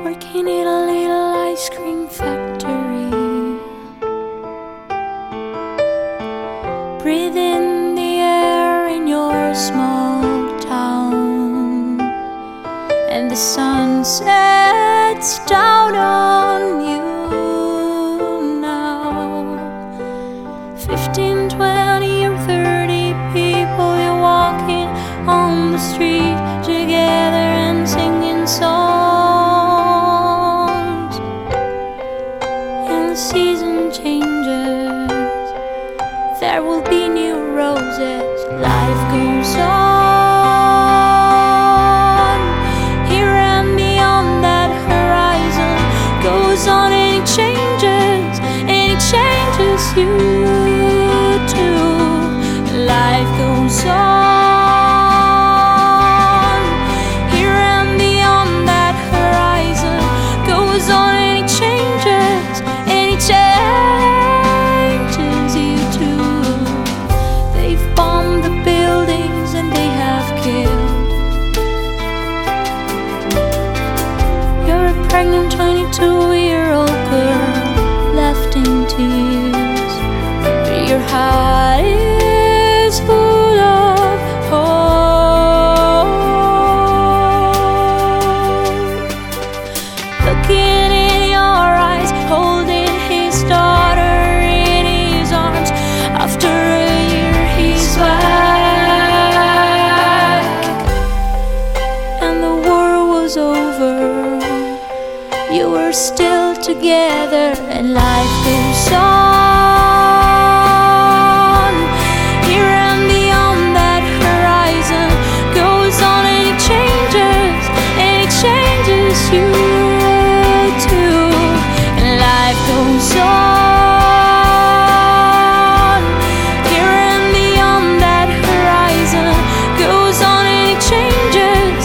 working in a little ice cream factory, breathing the air in your small town, and the sun sets down on you now. 15, 20 or 30 people, you're walking on the street together and singing songs. And the season changes, there will be new roses, life goes on. Here and beyond that horizon goes on, and it changes you too. Life goes on. Here and beyond that horizon goes on, and it changes you too. They've bombed the buildings and they have killed. You're a pregnant 22-year-old girl left in tears, but your heart is full of hope. Looking in your eyes, holding his daughter in his arms. After a year he's back, and the war was over. You were still together, and life goes on. Here and beyond that horizon goes on, and it changes you too. And life goes on. Here and beyond that horizon goes on, and it changes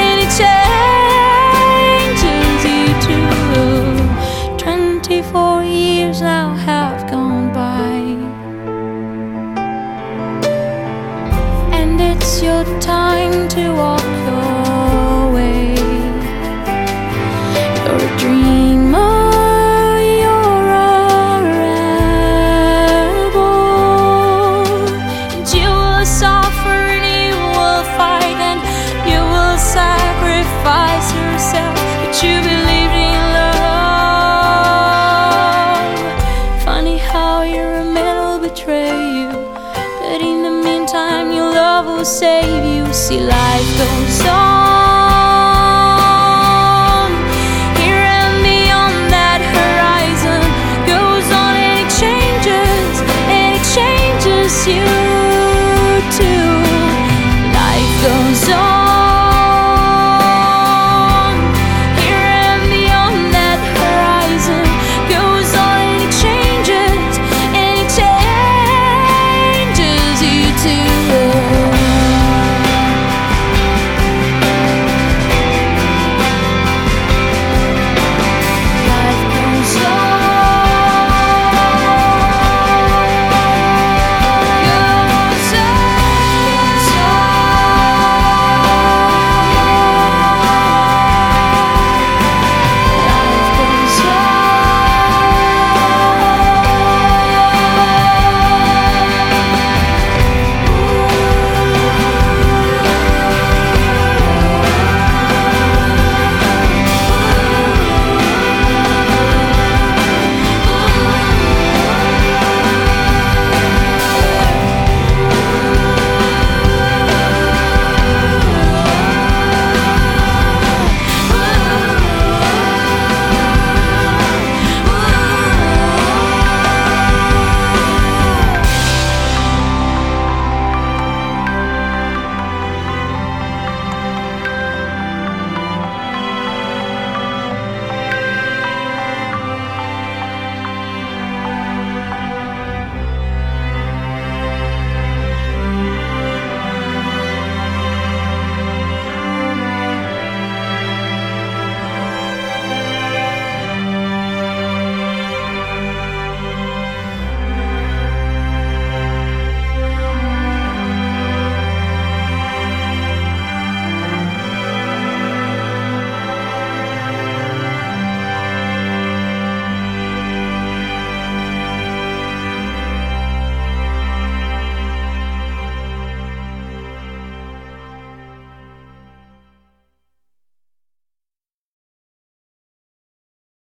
you too. 24 years now have gone by, and it's your time to walk away. You're a dreamer, you're a rebel, and you will suffer and you will fight and you will sacrifice yourself, but you believe in love. Funny how your man will betray you, but in the meantime your love will save you. See, life goes on.